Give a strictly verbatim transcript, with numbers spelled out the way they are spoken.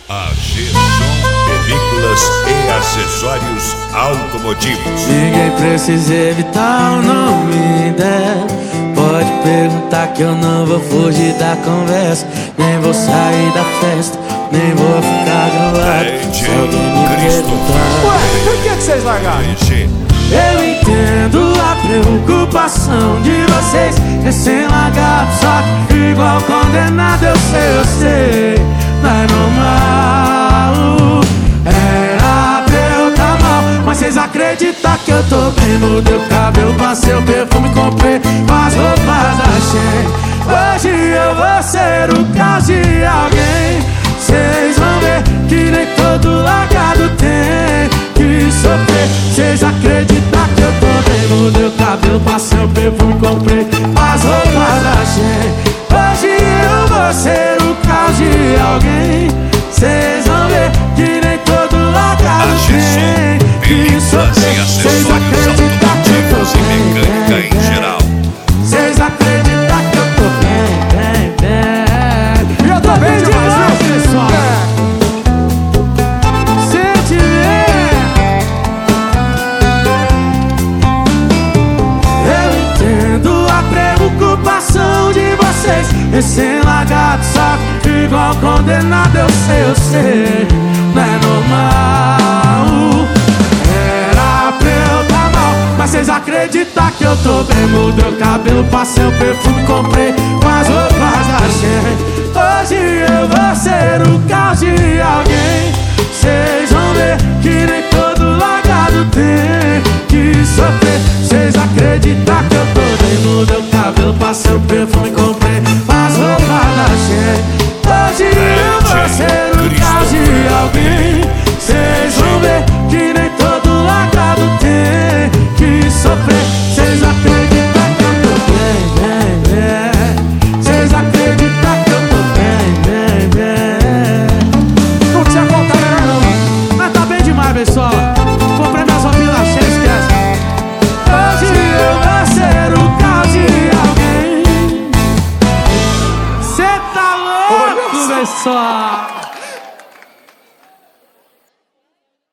A G-Som Películas e Acessórios Automotivos. Ninguém precisa evitar o nome dela. Pode perguntar que eu não vou fugir da conversa. Nem vou sair da festa, nem vou ficar do lado. Se alguém me perguntar, ué, por que que vocês largaram? eu entendo a preocupação de vocês. Recém-largado, só que igual condenado. Eu sei, eu sei, não é normal. Era pra eu tá mal, mas vocês acreditam que eu tô bem? Mudei o cabelo, passei o perfume, comprei as roupas da Shein. Hoje eu vou ser o caos de alguém. Vocês vão ver que nem todo largado tem que sofrer. Vocês acreditam que eu tô bem? Mudei o cabelo, passei o perfume, comprei as roupas da Shein. Hoje eu vou ser o caos de alguém. Vocês vão ver que nem todo largado tem que sofrer. Vocês acreditam que eu tô bem? Em geral. Vocês acreditam que eu tô bem, bem, bem. E eu tô bem demais, viu, pessoal? Preocupação de vocês, recém-largado, só que igual condenado. Eu sei, eu sei, não é normal. Era pra eu tá mal, mas vocês acreditam que eu tô bem? Mudei o cabelo, passei o perfume, comprei as roupas da Shein. Hoje eu vou ser o caos de alguém. Vocês vão ver que nem todo largado tem que sofrer. Vocês acreditam que eu tô bem? Mudei o cabelo, passei o perfume, comprei